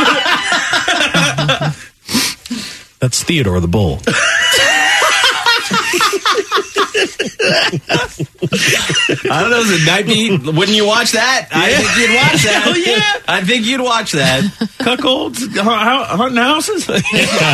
this. That's Theodore the Bull. I don't know. Wouldn't you watch that? Yeah. I think you'd watch that. Hell yeah. I think you'd watch that. Cuckolds hunting houses? What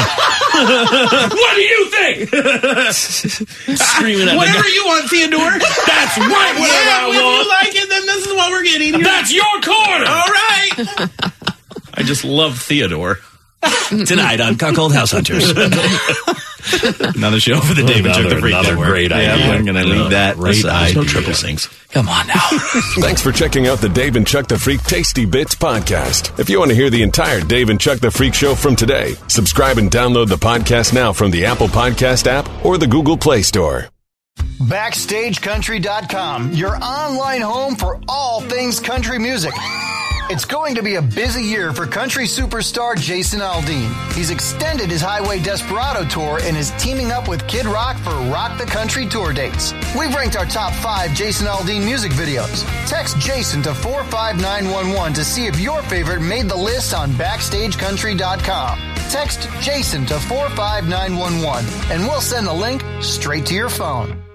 do you think? Screaming at whatever you want, Theodore. That's right. Whatever I want. You like it, then this is what we're getting here. That's your corner. All right. I just love Theodore. Tonight on Cuckold House Hunters. Another show for the David Chuck the Freak Another Network. great idea. Yeah, I'm going to leave that. Great idea. No triple sinks. Come on now. Thanks for checking out the Dave and Chuck the Freak Tasty Bits podcast. If you want to hear the entire Dave and Chuck the Freak show from today, subscribe and download the podcast now from the Apple Podcast app or the Google Play Store. BackstageCountry.com, your online home for all things country music. It's going to be a busy year for country superstar Jason Aldean. He's extended his Highway Desperado tour and is teaming up with Kid Rock for Rock the Country tour dates. We've ranked our top 5 Jason Aldean music videos. Text Jason to 45911 to see if your favorite made the list on BackstageCountry.com. Text Jason to 45911 and we'll send the link straight to your phone.